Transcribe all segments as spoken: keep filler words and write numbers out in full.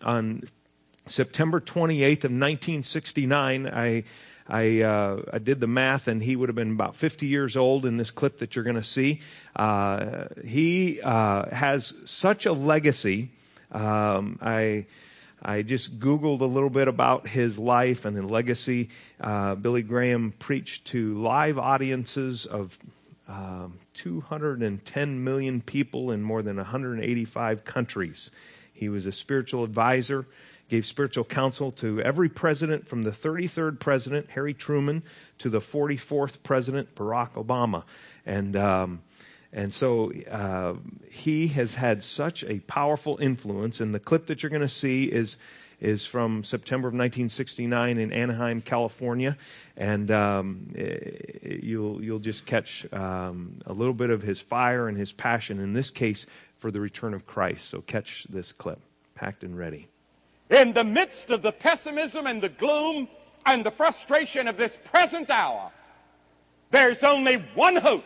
on September twenty-eighth of nineteen sixty-nine. I I, uh, I did the math, and he would have been about fifty years old in this clip that you're going to see. Uh, he uh, has such a legacy. Um, I I just Googled a little bit about his life and his legacy. Uh, Billy Graham preached to live audiences of um, two hundred ten million people in more than one hundred eighty-five countries. He was a spiritual advisor, gave spiritual counsel to every president from the thirty-third president, Harry Truman, to the forty-fourth president, Barack Obama. And um, and so uh, he has had such a powerful influence. And the clip that you're going to see is is from September of nineteen sixty-nine in Anaheim, California. And um, you'll you'll just catch um, a little bit of his fire and his passion, in this case, for the return of Christ. So catch this clip, packed and ready. In the midst of the pessimism and the gloom and the frustration of this present hour, there's only one hope.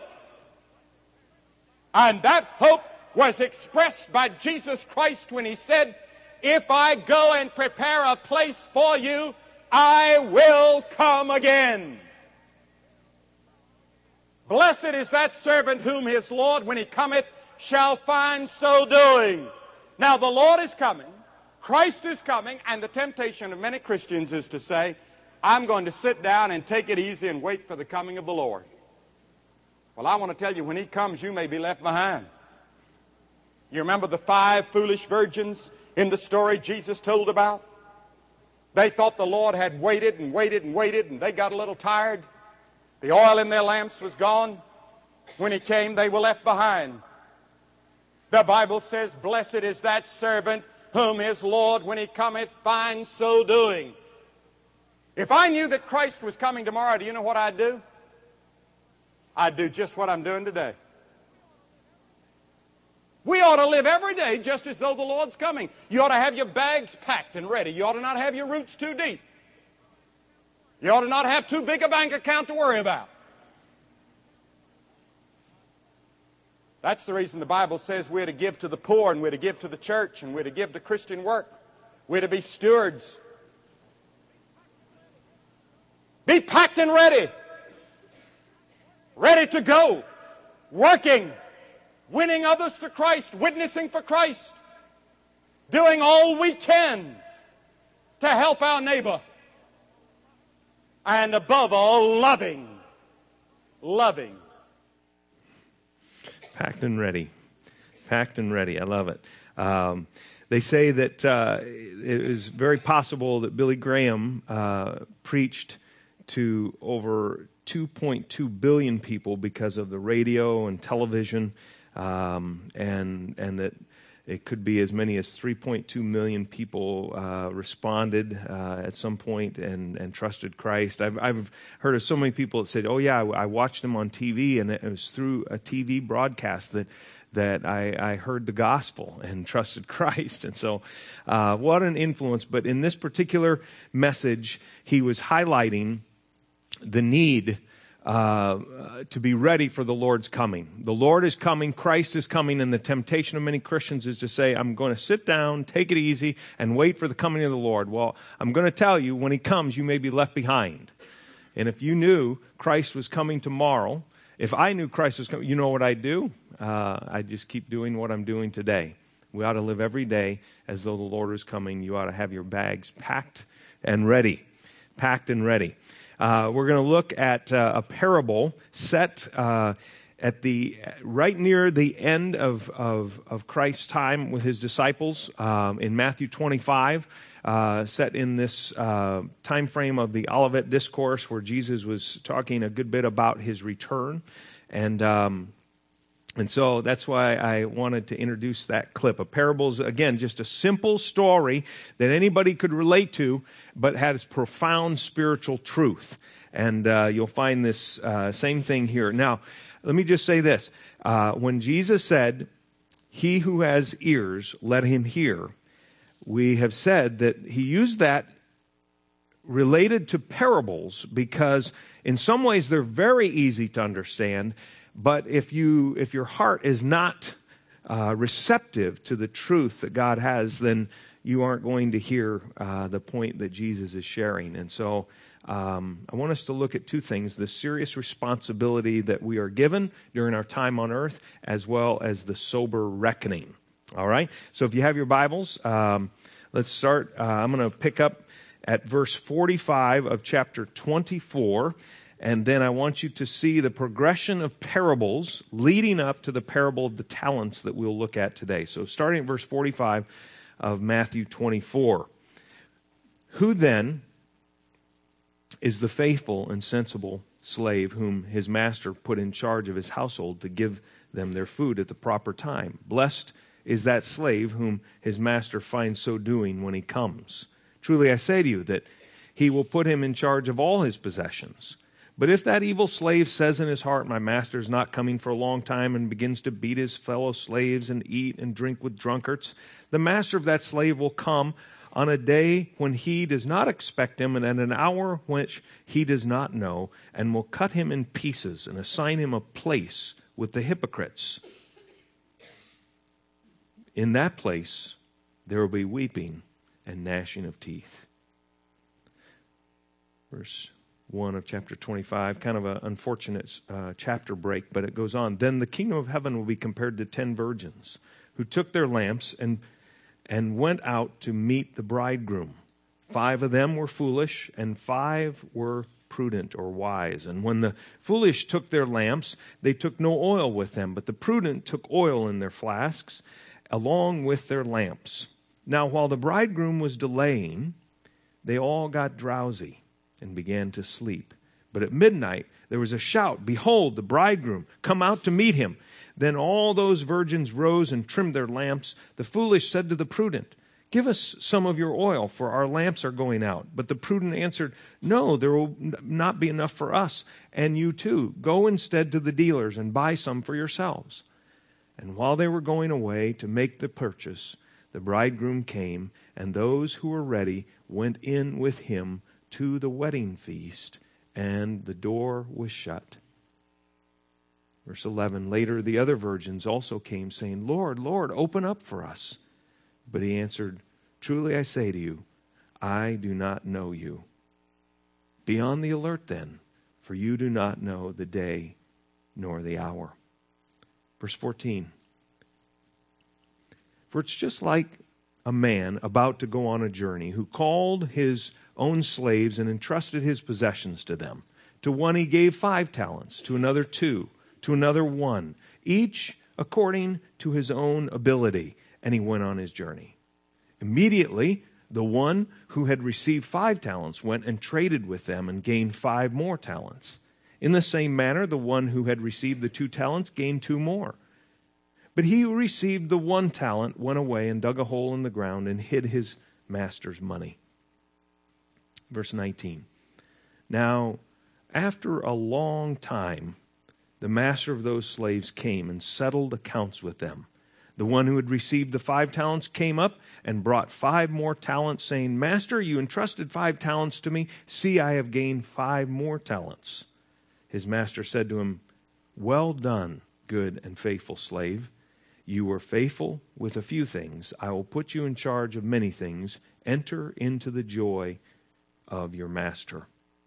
And that hope was expressed by Jesus Christ when he said, "If I go and prepare a place for you, I will come again." Blessed is that servant whom his Lord, when he cometh, shall find so doing. Now the Lord is coming. Christ is coming, and the temptation of many Christians is to say, "I'm going to sit down and take it easy and wait for the coming of the Lord." Well, I want to tell you, when he comes, you may be left behind. You remember the five foolish virgins in the story Jesus told about? They thought the Lord had waited and waited and waited, and they got a little tired. The oil in their lamps was gone. When he came, they were left behind. The Bible says, "Blessed is that servant whom his Lord, when he cometh, finds so doing." If I knew that Christ was coming tomorrow, do you know what I'd do? I'd do just what I'm doing today. We ought to live every day just as though the Lord's coming. You ought to have your bags packed and ready. You ought to not have your roots too deep. You ought to not have too big a bank account to worry about. That's the reason the Bible says we're to give to the poor, and we're to give to the church, and we're to give to Christian work. We're to be stewards. Be packed and ready. Ready to go. Working. Winning others to Christ. Witnessing for Christ. Doing all we can to help our neighbor. And above all, loving. Loving. Packed and ready. Packed and ready. I love it. Um, they say that uh, it is very possible that Billy Graham uh, preached to over two point two billion people because of the radio and television, um, and and that it could be as many as three point two million people uh, responded uh, at some point and, and trusted Christ. I've, I've heard of so many people that said, "Oh yeah, I, I watched him on T V, and it was through a T V broadcast that that I, I heard the gospel and trusted Christ." And so, uh, what an influence! But in this particular message, he was highlighting the need uh, to be ready for the Lord's coming. The Lord is coming, Christ is coming, and the temptation of many Christians is to say, "I'm going to sit down, take it easy, and wait for the coming of the Lord." Well, I'm going to tell you, when he comes, you may be left behind. And if you knew Christ was coming tomorrow, if I knew Christ was coming, you know what I'd do? Uh, I'd just keep doing what I'm doing today. We ought to live every day as though the Lord is coming. You ought to have your bags packed and ready. Packed and ready. Uh, we're going to look at uh, a parable set uh, at the right near the end of, of, of Christ's time with his disciples um, in Matthew twenty-five, uh, set in this uh, time frame of the Olivet Discourse, where Jesus was talking a good bit about his return. And um, and so that's why I wanted to introduce that clip. A parable is, again, just a simple story that anybody could relate to, but has profound spiritual truth. And uh, you'll find this uh, same thing here. Now, let me just say this. Uh, when Jesus said, "He who has ears, let him hear," we have said that he used that related to parables because in some ways they're very easy to understand. But if you, if your heart is not uh, receptive to the truth that God has, then you aren't going to hear uh, the point that Jesus is sharing. And so um, I want us to look at two things: the serious responsibility that we are given during our time on earth, as well as the sober reckoning. All right? So if you have your Bibles, um, let's start. Uh, I'm going to pick up at verse forty-five of chapter twenty-four. And then I want you to see the progression of parables leading up to the parable of the talents that we'll look at today. So starting at verse forty-five of Matthew twenty-four. Who then is the faithful and sensible slave whom his master put in charge of his household to give them their food at the proper time? Blessed is that slave whom his master finds so doing when he comes. Truly I say to you that he will put him in charge of all his possessions. But if that evil slave says in his heart, my master is not coming for a long time, and begins to beat his fellow slaves and eat and drink with drunkards, the master of that slave will come on a day when he does not expect him, and at an hour which he does not know, and will cut him in pieces and assign him a place with the hypocrites. In that place there will be weeping and gnashing of teeth. Verse one of chapter twenty-five, kind of an unfortunate uh, chapter break, but it goes on. Then the kingdom of heaven will be compared to ten virgins who took their lamps and and went out to meet the bridegroom. Five of them were foolish, and five were prudent or wise. And when the foolish took their lamps, they took no oil with them, but the prudent took oil in their flasks along with their lamps. Now while the bridegroom was delaying, they all got drowsy and began to sleep. But at midnight there was a shout, behold, the bridegroom, come out to meet him. Then all those virgins rose and trimmed their lamps. The foolish said to the prudent, give us some of your oil, for our lamps are going out. But the prudent answered, no, there will not be enough for us and you too. Go instead to the dealers and buy some for yourselves. And while they were going away to make the purchase, the bridegroom came, and those who were ready went in with him to the wedding feast, and the door was shut. Verse eleven, later the other virgins also came, saying, Lord, Lord, open up for us. But he answered, truly I say to you, I do not know you. Be on the alert then, for you do not know the day nor the hour. Verse fourteen, for it's just like a man about to go on a journey who called his own slaves and entrusted his possessions to them. To one he gave five talents, to another two, to another one, each according to his own ability, and he went on his journey. Immediately, the one who had received five talents went and traded with them and gained five more talents. In the same manner, the one who had received the two talents gained two more. But he who received the one talent went away and dug a hole in the ground and hid his master's money. Verse nineteen. Now, after a long time, the master of those slaves came and settled accounts with them. The one who had received the five talents came up and brought five more talents, saying, Master, you entrusted five talents to me. See, I have gained five more talents. His master said to him, well done, good and faithful slave. You were faithful with a few things. I will put you in charge of many things. Enter into the joy of your master.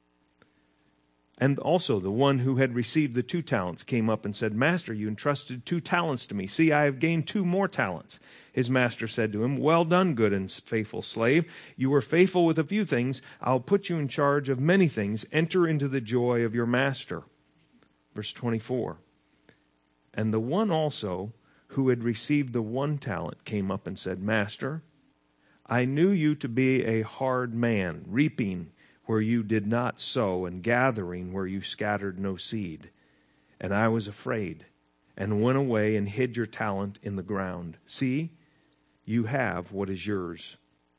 And also the one who had received the two talents came up and said, Master, you entrusted two talents to me. See, I have gained two more talents. His master said to him, well done, good and faithful slave. You were faithful with a few things. I'll put you in charge of many things. Enter into the joy of your master. Verse twenty-four. And the one also who had received the one talent came up and said, Master, I knew you to be a hard man, reaping where you did not sow, and gathering where you scattered no seed. And I was afraid, and went away and hid your talent in the ground. See, you have what is yours.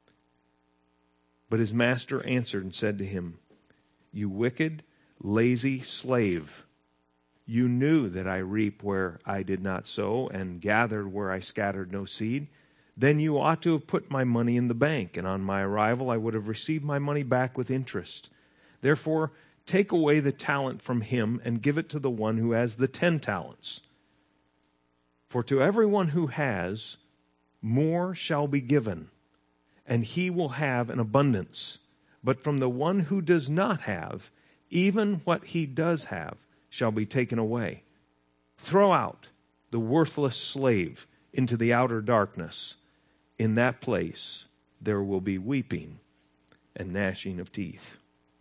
But his master answered and said to him, you wicked, lazy slave, you knew that I reap where I did not sow, and gathered where I scattered no seed. Then you ought to have put my money in the bank, and on my arrival I would have received my money back with interest. Therefore, take away the talent from him and give it to the one who has the ten talents. For to everyone who has, more shall be given, and he will have an abundance. But from the one who does not have, even what he does have shall be taken away. Throw out the worthless slave into the outer darkness. In that place there will be weeping and gnashing of teeth.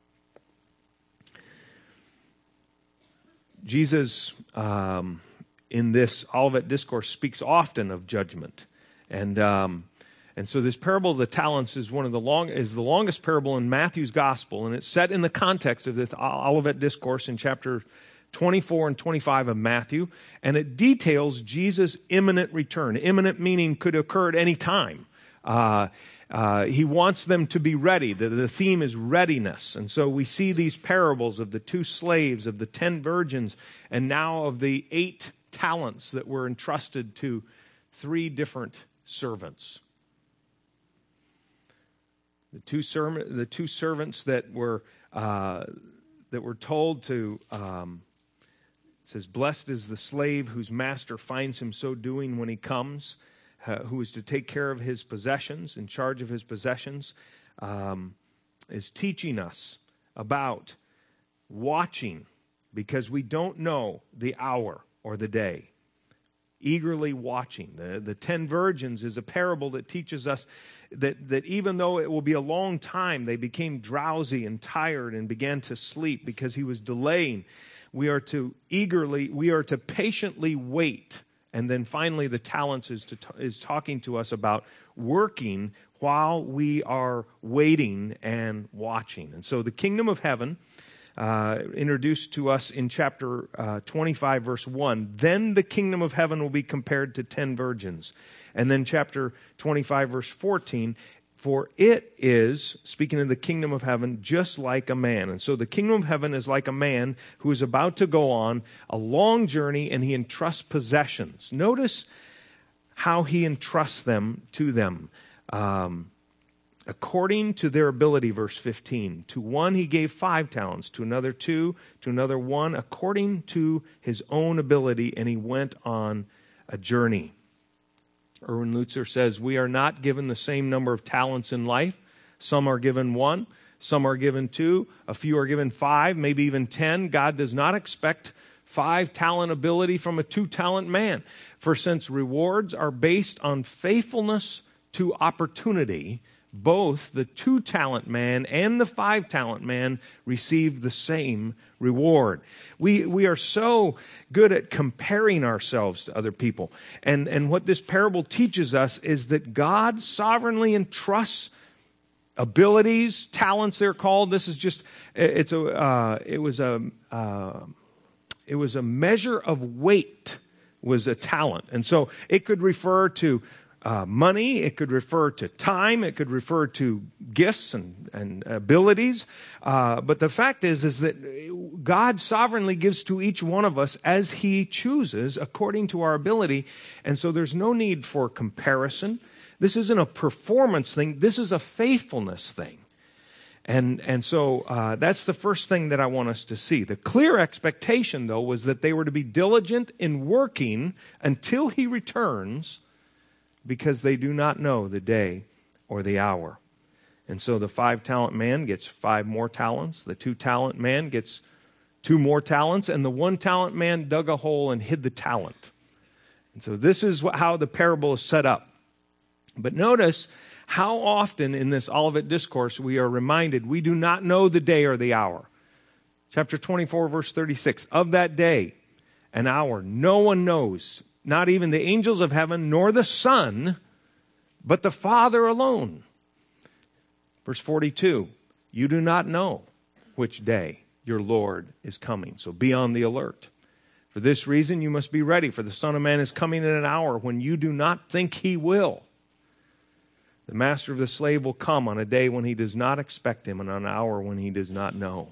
Jesus, um, in this Olivet Discourse, speaks often of judgment. And um, and so this parable of the talents is one of the long is the longest parable in Matthew's Gospel, and it's set in the context of this Olivet Discourse in chapter twenty-four and twenty-five of Matthew, and it details Jesus' imminent return. Imminent meaning could occur at any time. Uh, uh, he wants them to be ready. The, the theme is readiness. And so we see these parables of the two slaves, of the ten virgins, and now of the eight talents that were entrusted to three different servants. The two, ser- the two servants that were uh, that were told to, um, it says, blessed is the slave whose master finds him so doing when he comes, uh, who is to take care of his possessions, in charge of his possessions, um, is teaching us about watching, because we don't know the hour or the day. Eagerly watching. The, the ten virgins is a parable that teaches us that, that even though it will be a long time, they became drowsy and tired and began to sleep because he was delaying. We are to eagerly, we are to patiently wait. And then finally, the talents is, to, is talking to us about working while we are waiting and watching. And so the kingdom of heaven, Uh, introduced to us in chapter uh, twenty-five, verse one. Then the kingdom of heaven will be compared to ten virgins. And then chapter twenty-five, verse fourteen. For it is, speaking of the kingdom of heaven, just like a man. And so the kingdom of heaven is like a man who is about to go on a long journey, and he entrusts possessions. Notice how he entrusts them to them. Um, According to their ability, verse fifteen. To one he gave five talents, to another two, to another one, according to his own ability, and he went on a journey. Erwin Lutzer says, we are not given the same number of talents in life. Some are given one, some are given two, a few are given five, maybe even ten. God does not expect five talent ability from a two talent man. For since rewards are based on faithfulness to opportunity, both the two-talent man and the five-talent man received the same reward. We we are so good at comparing ourselves to other people. And, and what this parable teaches us is that God sovereignly entrusts abilities, talents they're called. This is just, it's a, uh, it was a, uh, it was a measure of weight was a talent. And so it could refer to Uh, money, it could refer to time, it could refer to gifts and, and abilities. Uh, but the fact is, is that God sovereignly gives to each one of us as he chooses according to our ability. And so there's no need for comparison. This isn't a performance thing. This is a faithfulness thing. And, and so uh, that's the first thing that I want us to see. The clear expectation, though, was that they were to be diligent in working until he returns, because they do not know the day or the hour. And so the five-talent man gets five more talents. The two-talent man gets two more talents. And the one-talent man dug a hole and hid the talent. And so this is how the parable is set up. But notice how often in this Olivet Discourse we are reminded we do not know the day or the hour. Chapter twenty-four, verse thirty-six. Of that day and hour no one knows, not even the angels of heaven, nor the Son, but the Father alone. Verse forty-two, you do not know which day your Lord is coming, so be on the alert. For this reason you must be ready, for the Son of Man is coming in an hour when you do not think he will. The master of the slave will come on a day when he does not expect him, and on an hour when he does not know.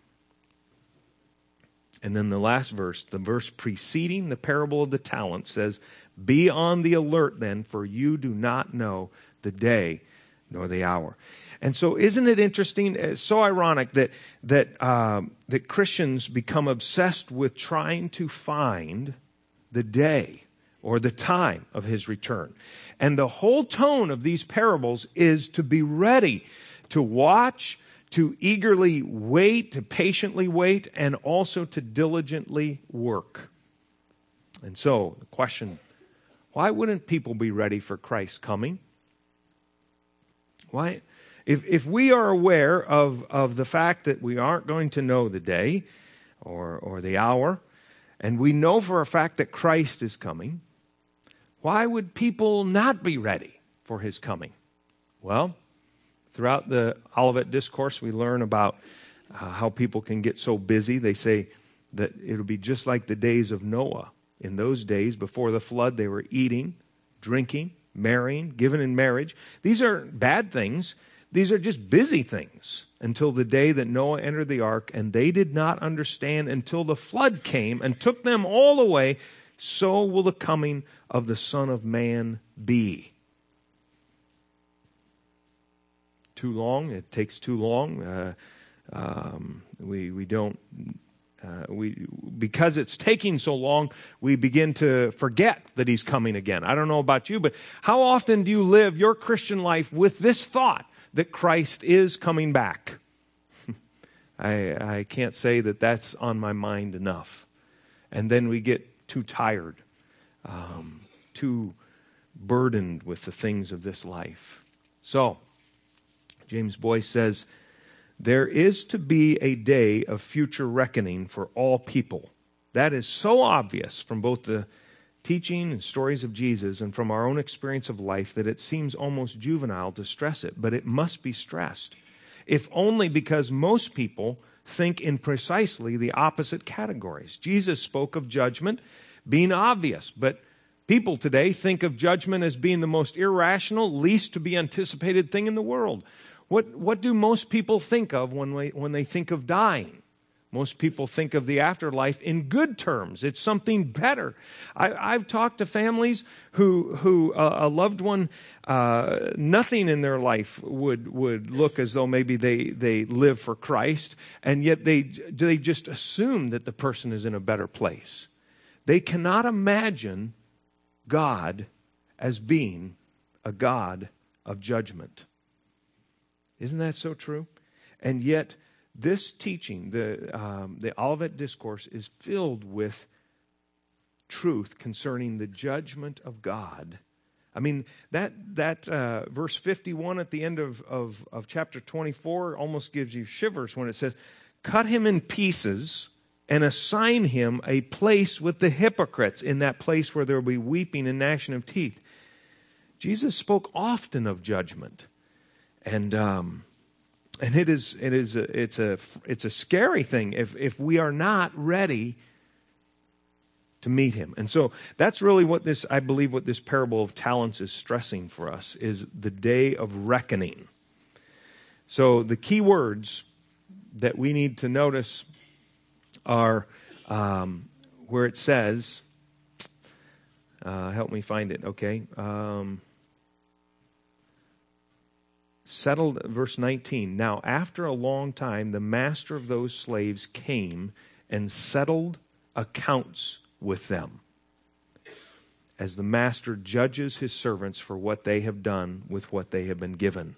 And then the last verse, the verse preceding the parable of the talents, says, be on the alert then, for you do not know the day nor the hour. And so isn't it interesting, it's so ironic that that um, that Christians become obsessed with trying to find the day or the time of his return. And the whole tone of these parables is to be ready, to watch, to eagerly wait, to patiently wait, and also to diligently work. And so, the question, why wouldn't people be ready for Christ's coming? Why? If, if we are aware of, of the fact that we aren't going to know the day or, or the hour, and we know for a fact that Christ is coming, why would people not be ready for his coming? Well, throughout the Olivet Discourse, we learn about uh, how people can get so busy. They say that it'll be just like the days of Noah. In those days, before the flood, they were eating, drinking, marrying, giving in marriage. These aren't bad things. These are just busy things until the day that Noah entered the ark, and they did not understand until the flood came and took them all away. So will the coming of the Son of Man be. Too long? It takes too long. Uh, um, we we don't uh, we because it's taking so long. We begin to forget that he's coming again. I don't know about you, but how often do you live your Christian life with this thought that Christ is coming back? I I can't say that that's on my mind enough. And then we get too tired, um, too burdened with the things of this life. So, James Boyce says, there is to be a day of future reckoning for all people. That is so obvious from both the teaching and stories of Jesus and from our own experience of life that it seems almost juvenile to stress it, but it must be stressed. If only because most people think in precisely the opposite categories. Jesus spoke of judgment being obvious, but people today think of judgment as being the most irrational, least to be anticipated thing in the world. What what do most people think of when they, when they think of dying? Most people think of the afterlife in good terms. It's something better. I, I've talked to families who who uh, a loved one, uh, nothing in their life would would look as though maybe they they live for Christ, and yet they they just assume that the person is in a better place. They cannot imagine God as being a God of judgment. Isn't that so true? And yet, this teaching, the um, the Olivet Discourse, is filled with truth concerning the judgment of God. I mean, that that uh, verse fifty-one at the end of, of, of chapter twenty-four almost gives you shivers when it says, cut him in pieces and assign him a place with the hypocrites, in that place where there will be weeping and gnashing of teeth. Jesus spoke often of judgment. And um, and it is it is a, it's a it's a scary thing if if we are not ready to meet him. And so that's really what this I believe what this parable of talents is stressing for us, is the day of reckoning. So the key words that we need to notice are um, where it says, uh, help me find it. Okay. Um, Settled, verse nineteen. Now, after a long time, the master of those slaves came and settled accounts with them, as the master judges his servants for what they have done with what they have been given.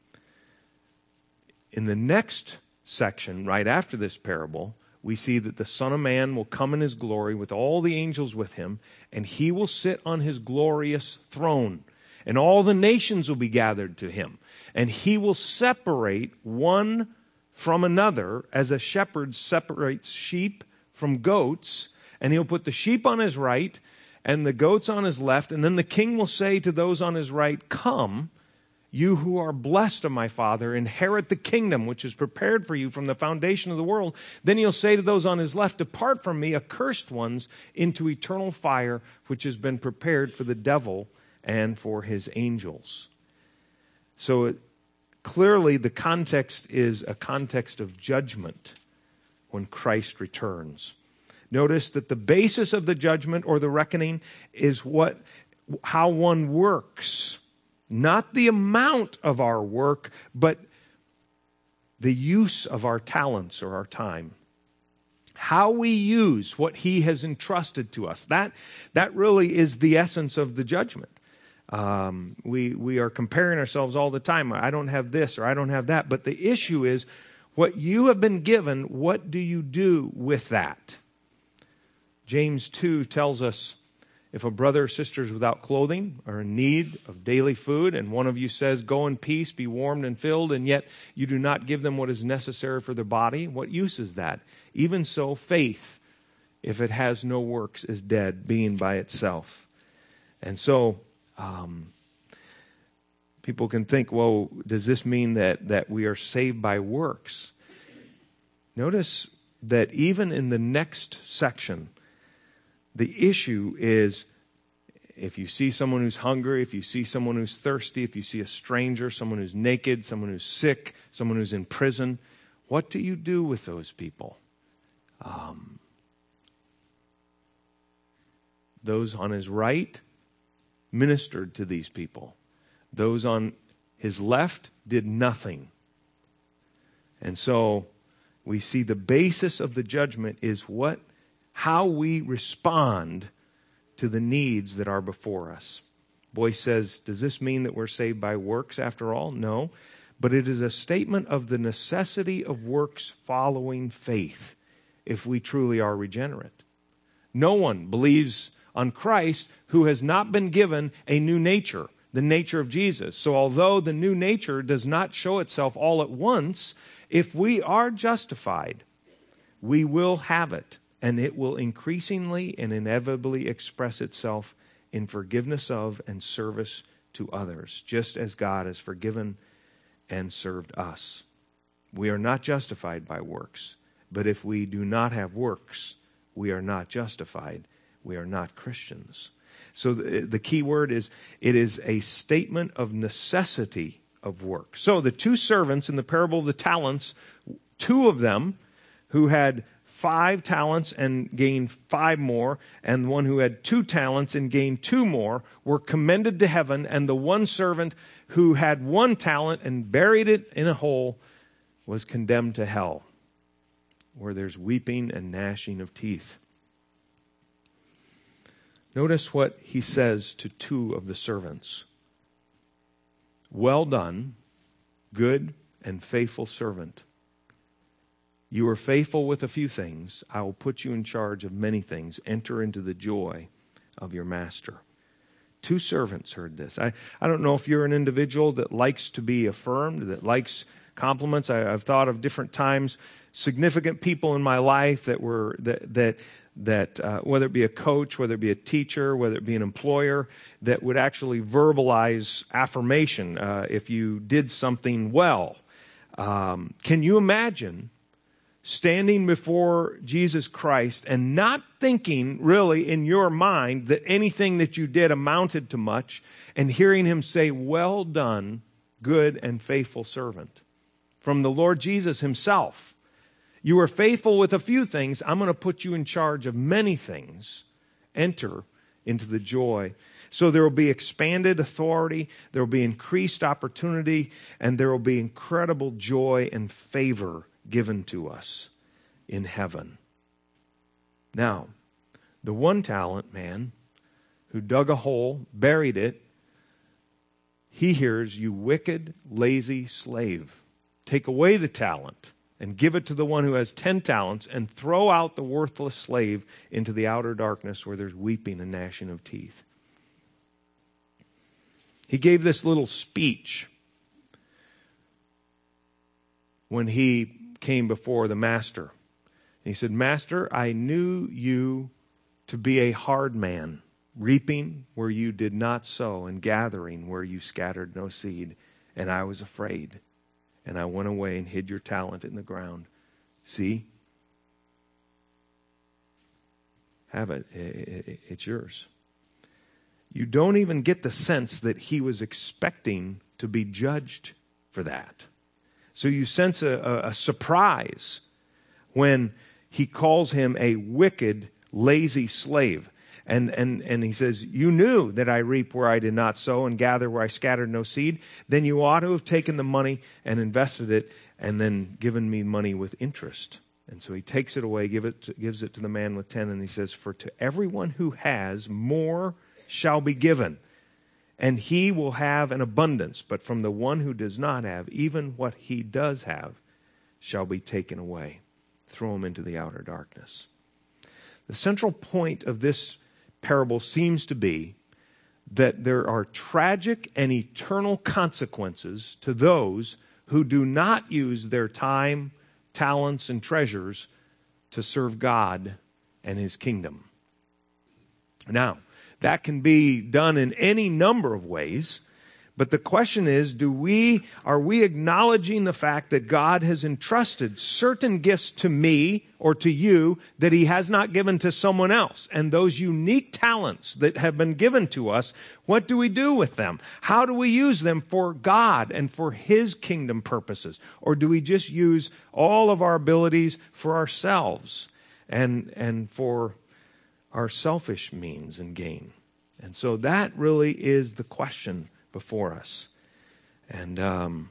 In the next section, right after this parable, we see that the Son of Man will come in his glory with all the angels with him, and he will sit on his glorious throne. And all the nations will be gathered to him. And he will separate one from another as a shepherd separates sheep from goats. And he'll put the sheep on his right and the goats on his left. And then the king will say to those on his right, come, you who are blessed of my Father, inherit the kingdom which is prepared for you from the foundation of the world. Then he'll say to those on his left, depart from me, accursed ones, into eternal fire, which has been prepared for the devil and for his angels. So it, clearly the context is a context of judgment when Christ returns. Notice that the basis of the judgment or the reckoning is what, how one works. Not the amount of our work, but the use of our talents or our time. How we use what he has entrusted to us. That, that really is the essence of the judgment. Um, we, we are comparing ourselves all the time. I don't have this or I don't have that. But the issue is what you have been given, what do you do with that? James two tells us, if a brother or sister is without clothing or in need of daily food, and one of you says, go in peace, be warmed and filled, and yet you do not give them what is necessary for their body, what use is that? Even so, faith, if it has no works, is dead, being by itself. And so, um, people can think, well, does this mean that, that we are saved by works? Notice that even in the next section, the issue is if you see someone who's hungry, if you see someone who's thirsty, if you see a stranger, someone who's naked, someone who's sick, someone who's in prison, what do you do with those people? Um, those on his right ministered to these people. Those on his left did nothing. And so we see the basis of the judgment is what how we respond to the needs that are before us. Boyce says, does this mean that we're saved by works after all? No. But it is a statement of the necessity of works following faith if we truly are regenerate. No one believes on Christ who has not been given a new nature, the nature of Jesus. So although the new nature does not show itself all at once, if we are justified, we will have it. And it will increasingly and inevitably express itself in forgiveness of and service to others, just as God has forgiven and served us. We are not justified by works, but if we do not have works, we are not justified. We are not Christians. So the, the key word is, it is a statement of necessity of work. So the two servants in the parable of the talents, two of them who had five talents and gained five more, and one who had two talents and gained two more, were commended to heaven, and the one servant who had one talent and buried it in a hole was condemned to hell, where there's weeping and gnashing of teeth. Notice what he says to two of the servants. Well done, good and faithful servant. You are faithful with a few things. I will put you in charge of many things. Enter into the joy of your master. Two servants heard this. I, I don't know if you're an individual that likes to be affirmed, that likes compliments. I, I've thought of different times, significant people in my life that were, that, that, that uh, whether it be a coach, whether it be a teacher, whether it be an employer, that would actually verbalize affirmation uh, if you did something well. Um, can you imagine standing before Jesus Christ and not thinking really in your mind that anything that you did amounted to much, and hearing him say, well done, good and faithful servant, from the Lord Jesus himself. You are faithful with a few things. I'm going to put you in charge of many things. Enter into the joy. So there will be expanded authority, there will be increased opportunity, and there will be incredible joy and favor given to us in heaven. Now, the one talent man who dug a hole, buried it, he hears, you wicked, lazy slave. Take away the talent and give it to the one who has ten talents, and throw out the worthless slave into the outer darkness where there's weeping and gnashing of teeth. He gave this little speech when he came before the master. He said, Master, I knew you to be a hard man, reaping where you did not sow and gathering where you scattered no seed. And I was afraid, and I went away and hid your talent in the ground. See? Have it. It's yours. You don't even get the sense that he was expecting to be judged for that. So you sense a, a, a surprise when he calls him a wicked, lazy slave. And, and, and he says, you knew that I reap where I did not sow and gather where I scattered no seed. Then you ought to have taken the money and invested it and then given me money with interest. And so he takes it away, give it to, gives it to the man with ten, and he says, for to everyone who has, more shall be given, and he will have an abundance. But from the one who does not have, even what he does have shall be taken away. Throw him into the outer darkness. The central point of this parable seems to be that there are tragic and eternal consequences to those who do not use their time, talents, and treasures to serve God and his kingdom. Now, that can be done in any number of ways, but the question is, do we, are we acknowledging the fact that God has entrusted certain gifts to me or to you that he has not given to someone else? And those unique talents that have been given to us, what do we do with them? How do we use them for God and for his kingdom purposes? Or do we just use all of our abilities for ourselves and, and for our selfish means and gain? And so that really is the question before us. And um,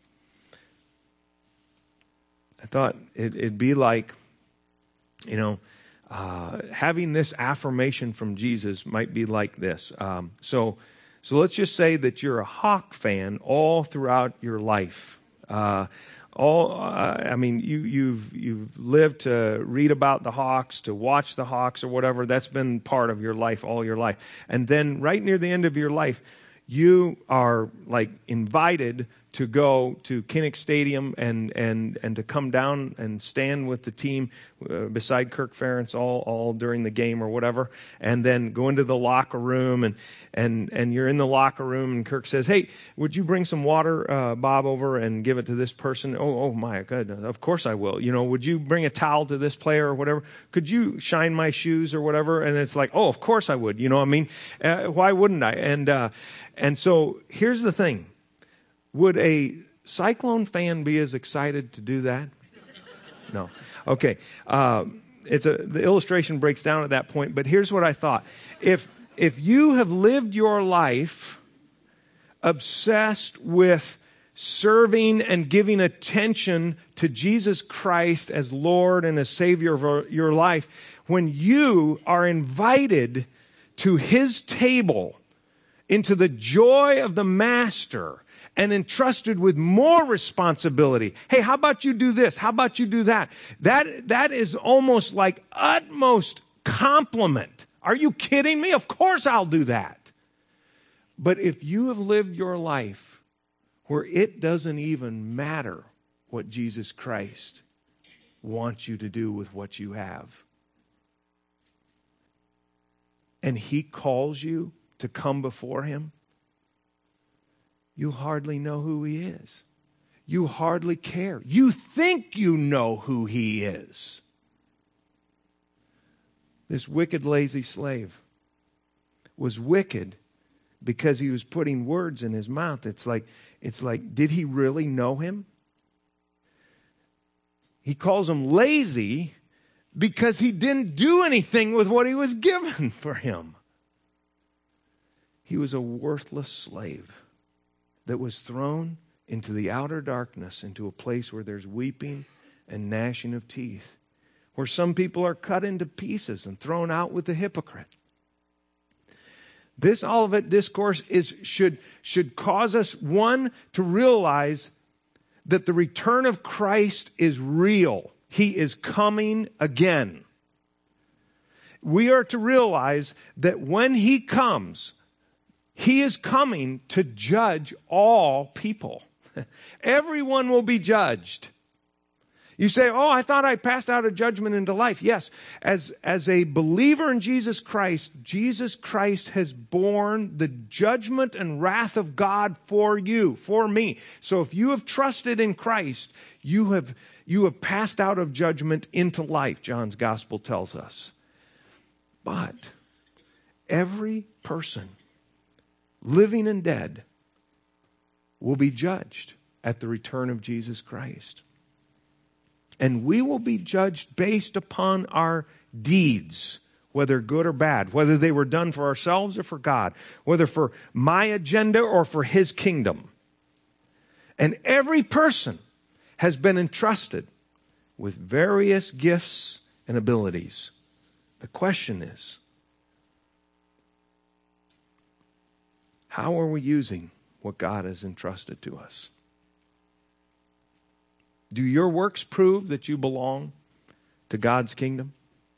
I thought it, it'd be like, you know, uh, having this affirmation from Jesus might be like this. Um, so, so let's just say that you're a Hawk fan all throughout your life. Uh, all, uh, I mean, you, you've you've lived to read about the Hawks, to watch the Hawks, or whatever. That's been part of your life all your life. And then, right near the end of your life, you are like invited to go to Kinnick Stadium and, and, and to come down and stand with the team uh, beside Kirk Ferentz all, all during the game or whatever, and then go into the locker room, and, and, and you're in the locker room, and Kirk says, hey, would you bring some water, uh, Bob, over and give it to this person? Oh, oh my goodness, of course I will. You know, would you bring a towel to this player or whatever? Could you shine my shoes or whatever? And it's like, oh, of course I would. You know what I mean? Uh, why wouldn't I? And, uh, and so here's the thing. Would a Cyclone fan be as excited to do that? No. Okay. Um, it's a, the illustration breaks down at that point, but here's what I thought. If, if you have lived your life obsessed with serving and giving attention to Jesus Christ as Lord and as Savior of your life, when you are invited to his table into the joy of the Master and entrusted with more responsibility. Hey, how about you do this? How about you do that? That, that is almost like utmost compliment. Are you kidding me? Of course I'll do that. But if you have lived your life where it doesn't even matter what Jesus Christ wants you to do with what you have, and he calls you to come before him, you hardly know who he is. You hardly care. You think you know who he is. This wicked, lazy slave was wicked because he was putting words in his mouth. It's like, it's like, did he really know him? He calls him lazy because he didn't do anything with what he was given for him. He was a worthless slave that was thrown into the outer darkness, into a place where there's weeping and gnashing of teeth, where some people are cut into pieces and thrown out with the hypocrite. This Olivet Discourse is, should, should cause us, one, to realize that the return of Christ is real. He is coming again. We are to realize that when he comes, he is coming to judge all people. Everyone will be judged. You say, oh, I thought I passed out of judgment into life. Yes, as, as a believer in Jesus Christ, Jesus Christ has borne the judgment and wrath of God for you, for me. So if you have trusted in Christ, you have, you have passed out of judgment into life, John's gospel tells us. But every person, living and dead, will be judged at the return of Jesus Christ. And we will be judged based upon our deeds, whether good or bad, whether they were done for ourselves or for God, whether for my agenda or for his kingdom. And every person has been entrusted with various gifts and abilities. The question is, how are we using what God has entrusted to us? Do your works prove that you belong to God's kingdom?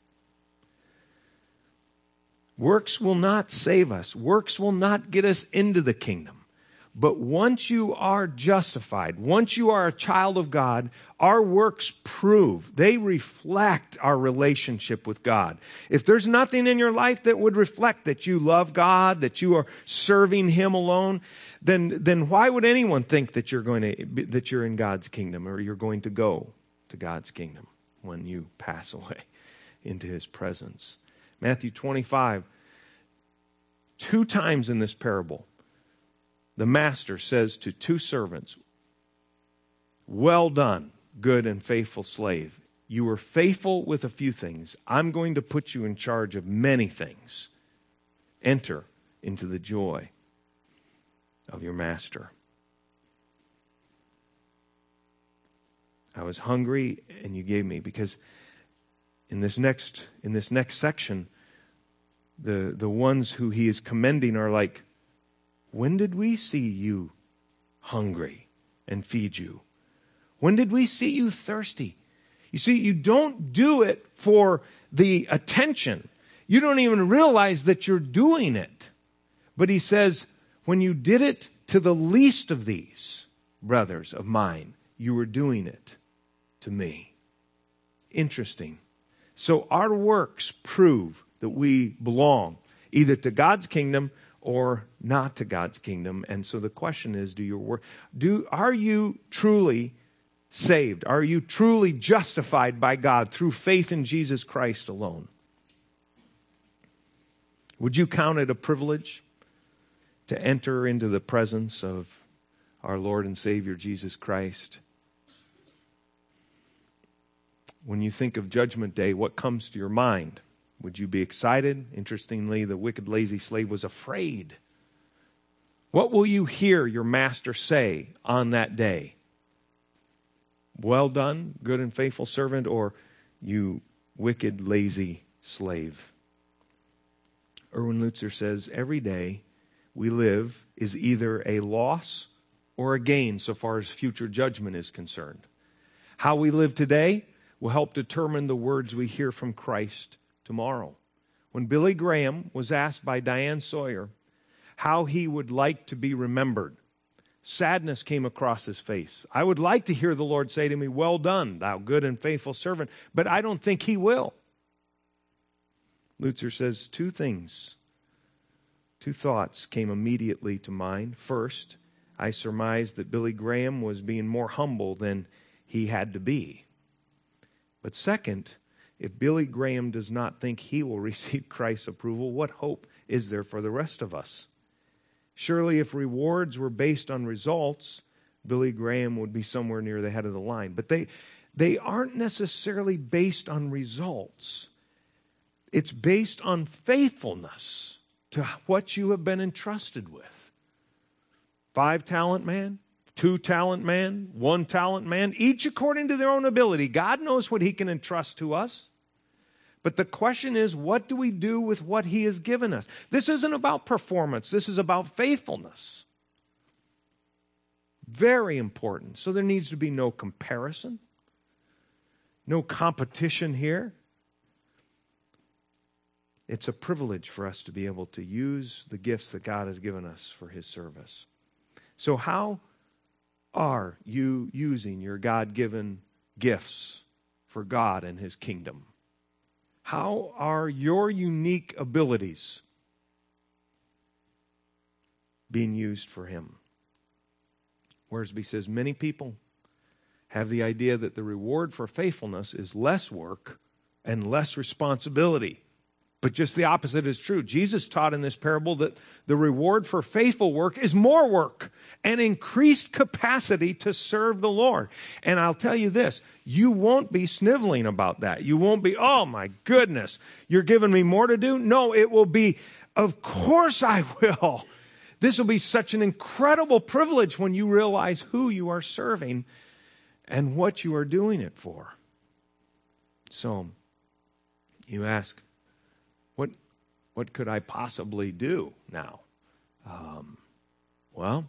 Works will not save us. Works will not get us into the kingdom. But once you are justified, once you are a child of God, our works prove, they reflect our relationship with God. If there's nothing in your life that would reflect that you love God, that you are serving Him alone, then, then why would anyone think that you're going to, that you're in God's kingdom or you're going to go to God's kingdom when you pass away into His presence? Matthew twenty-five, two times in this parable, the master says to two servants, "Well done, good and faithful slave. You were faithful with a few things. I'm going to put you in charge of many things. Enter into the joy of your master." I was hungry and you gave me, because in this next in this next section, the, the ones who he is commending are like, "When did we see you hungry and feed you? When did we see you thirsty?" You see, you don't do it for the attention. You don't even realize that you're doing it. But he says, when you did it to the least of these brothers of mine, you were doing it to me. Interesting. So our works prove that we belong either to God's kingdom or not to God's kingdom. And so the question is, do your work, do, are you truly saved? Are you truly justified by God through faith in Jesus Christ alone? Would you count it a privilege to enter into the presence of our Lord and Savior Jesus Christ? When you think of Judgment Day, what comes to your mind? Would you be excited? Interestingly, the wicked, lazy slave was afraid. What will you hear your master say on that day? "Well done, good and faithful servant," or "You wicked, lazy slave"? Erwin Lutzer says, every day we live is either a loss or a gain so far as future judgment is concerned. How we live today will help determine the words we hear from Christ tomorrow. When Billy Graham was asked by Diane Sawyer how he would like to be remembered, sadness came across his face. "I would like to hear the Lord say to me, 'Well done, thou good and faithful servant,' but I don't think He will." Lutzer says two things, two thoughts came immediately to mind. First, I surmised that Billy Graham was being more humble than he had to be. But second, if Billy Graham does not think he will receive Christ's approval, what hope is there for the rest of us? Surely if rewards were based on results, Billy Graham would be somewhere near the head of the line. But they, they aren't necessarily based on results. It's based on faithfulness to what you have been entrusted with. Five talent man, two talent man, one talent man, each according to their own ability. God knows what He can entrust to us. But the question is, what do we do with what He has given us? This isn't about performance. This is about faithfulness. Very important. So there needs to be no comparison, no competition here. It's a privilege for us to be able to use the gifts that God has given us for His service. So how are you using your God-given gifts for God and His kingdom? How are your unique abilities being used for Him? Wiersbe says, many people have the idea that the reward for faithfulness is less work and less responsibility. But just the opposite is true. Jesus taught in this parable that the reward for faithful work is more work and increased capacity to serve the Lord. And I'll tell you this, you won't be sniveling about that. You won't be, "Oh my goodness, you're giving me more to do." No, it will be, "Of course I will." This will be such an incredible privilege when you realize who you are serving and what you are doing it for. So you ask, what what could I possibly do now? Um, well,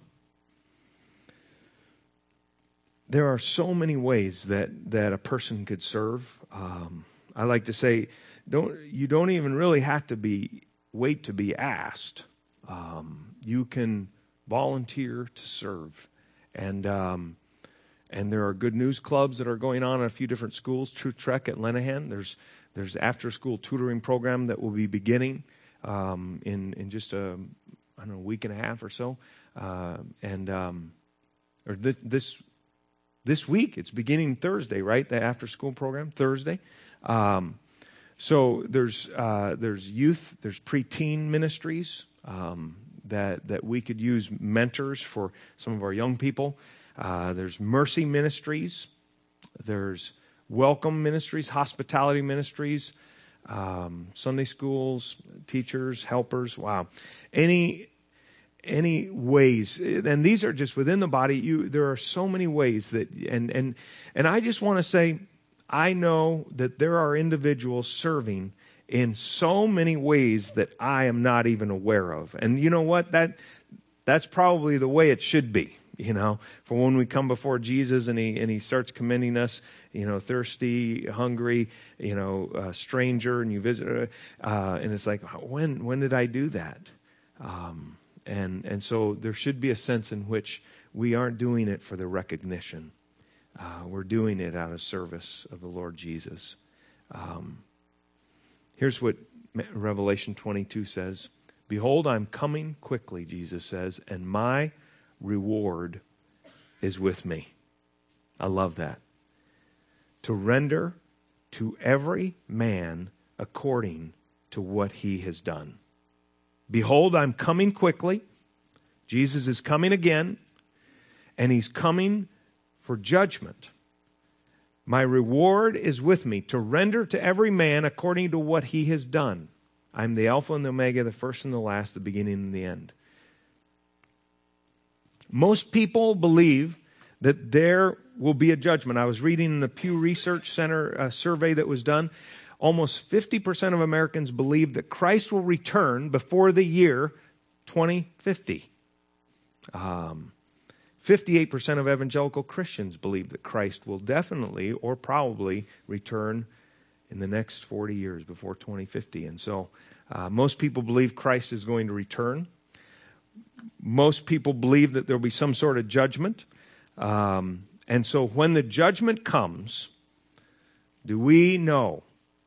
there are so many ways that, that a person could serve. Um, I like to say, don't you don't even really have to be wait to be asked. Um, you can volunteer to serve, and um, and there are good news clubs that are going on in a few different schools. Truth Trek at Lenahan. There's there's after school tutoring program that will be beginning um, in in just a I don't know a week and a half or so, uh, and um, or this this. This week, it's beginning Thursday, right? The after-school program, Thursday. Um, so there's uh, there's youth, there's preteen ministries um, that that we could use mentors for some of our young people. Uh, there's mercy ministries. There's welcome ministries, hospitality ministries, um, Sunday schools, teachers, helpers. Wow, any. Any ways, and these are just within the body. You, there are so many ways that, and and and I just want to say, I know that there are individuals serving in so many ways that I am not even aware of. And you know what? That that's probably the way it should be. You know, for when we come before Jesus and he and he starts commending us, you know, thirsty, hungry, you know, a stranger, and you visit, uh, and it's like, when when did I do that? Um, And and so there should be a sense in which we aren't doing it for the recognition. Uh, we're doing it out of service of the Lord Jesus. Um, here's what Revelation twenty-two says. Behold, I'm coming quickly, Jesus says, and my reward is with me. I love that. To render to every man according to what he has done. Behold, I'm coming quickly. Jesus is coming again, and he's coming for judgment. My reward is with me to render to every man according to what he has done. I'm the Alpha and the Omega, the first and the last, the beginning and the end. Most people believe that there will be a judgment. I was reading in the Pew Research Center uh, survey that was done. Almost fifty percent of Americans believe that Christ will return before the year twenty fifty. Um, fifty-eight percent of evangelical Christians believe that Christ will definitely or probably return in the next forty years before twenty fifty. And so uh, most people believe Christ is going to return. Most people believe that there will be some sort of judgment. Um, and so when the judgment comes, do we know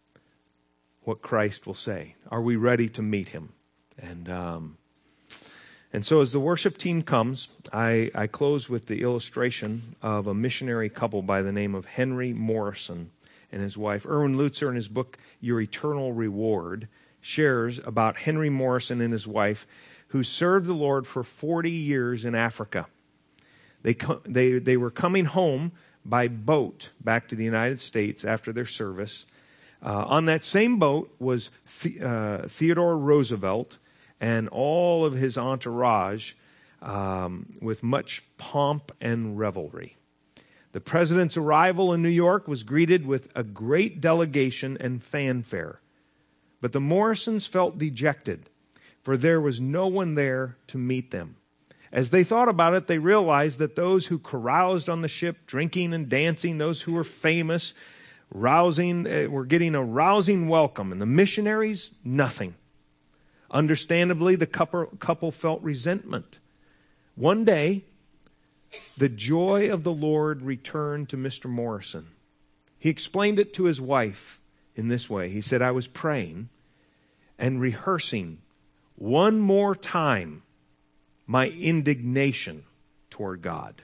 what Christ will say? Are we ready to meet him? And um, and so as the worship team comes, I, I close with the illustration of a missionary couple by the name of Henry Morrison and his wife. Erwin Lutzer, in his book, Your Eternal Reward, shares about Henry Morrison and his wife who served the Lord for forty years in Africa. They, they, they were coming home by boat back to the United States after their service. Uh, on that same boat was the, uh, Theodore Roosevelt and all of his entourage um, with much pomp and revelry. The president's arrival in New York was greeted with a great delegation and fanfare. But the Morrisons felt dejected, for there was no one there to meet them. As they thought about it, they realized that those who caroused on the ship, drinking and dancing, those who were famous, rousing, uh, were getting a rousing welcome, and the missionaries, nothing. Understandably, the couple, couple felt resentment. One day, the joy of the Lord returned to Mister Morrison. He explained it to his wife in this way. He said, I was praying and rehearsing one more time my indignation toward God.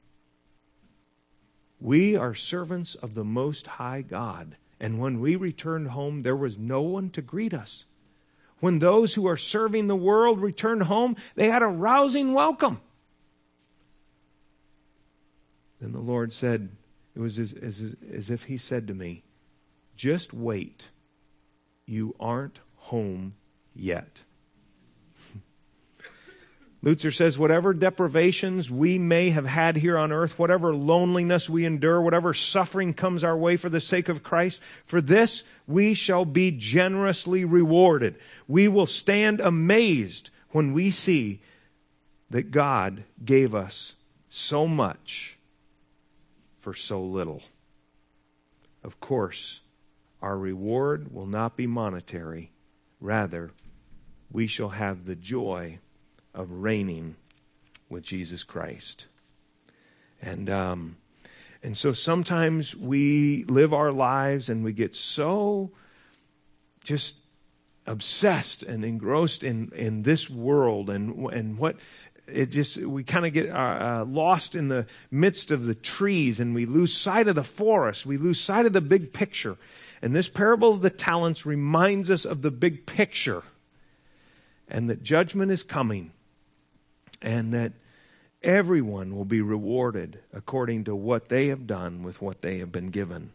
We are servants of the Most High God, and when we returned home, there was no one to greet us. When those who are serving the world returned home, they had a rousing welcome. Then the Lord said, it was as, as, as if he said to me, just wait. You aren't home yet. Lutzer says, whatever deprivations we may have had here on earth, whatever loneliness we endure, whatever suffering comes our way for the sake of Christ, for this we shall be generously rewarded. We will stand amazed when we see that God gave us so much for so little. Of course, our reward will not be monetary. Rather, we shall have the joy of reigning with Jesus Christ. And um, and so sometimes we live our lives and we get so just obsessed and engrossed in, in this world and and what it just we kind of get uh, uh, lost in the midst of the trees, and we lose sight of the forest. We lose sight of the big picture. And this parable of the talents reminds us of the big picture, and that judgment is coming, and that everyone will be rewarded according to what they have done with what they have been given.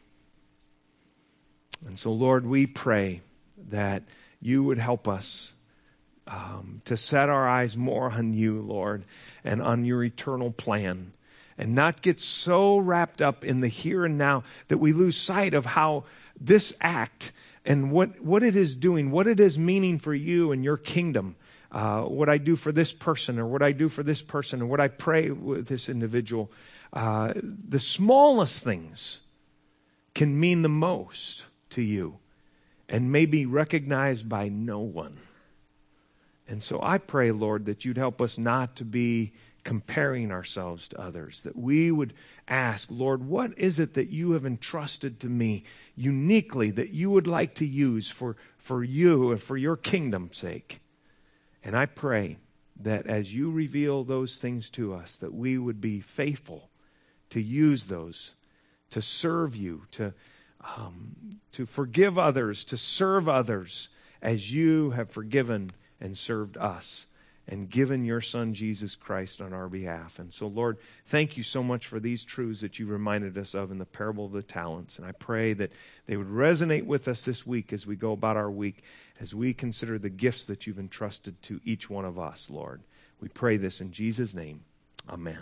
And so, Lord, we pray that you would help us um, to set our eyes more on you, Lord, and on your eternal plan, and not get so wrapped up in the here and now that we lose sight of how this act and what, what it is doing, what it is meaning for you and your kingdom, uh, what I do for this person or what I do for this person or what I pray with this individual. Uh, the smallest things can mean the most to you and may be recognized by no one. And so I pray, Lord, that you'd help us not to be comparing ourselves to others, that we would ask, Lord, what is it that you have entrusted to me uniquely that you would like to use for, for you and for your kingdom's sake? And I pray that as you reveal those things to us, that we would be faithful to use those, to serve you, to, um, to forgive others, to serve others as you have forgiven and served us and given your Son, Jesus Christ, on our behalf. And so, Lord, thank you so much for these truths that you reminded us of in the parable of the talents. And I pray that they would resonate with us this week as we go about our week, as we consider the gifts that you've entrusted to each one of us, Lord. We pray this in Jesus' name. Amen.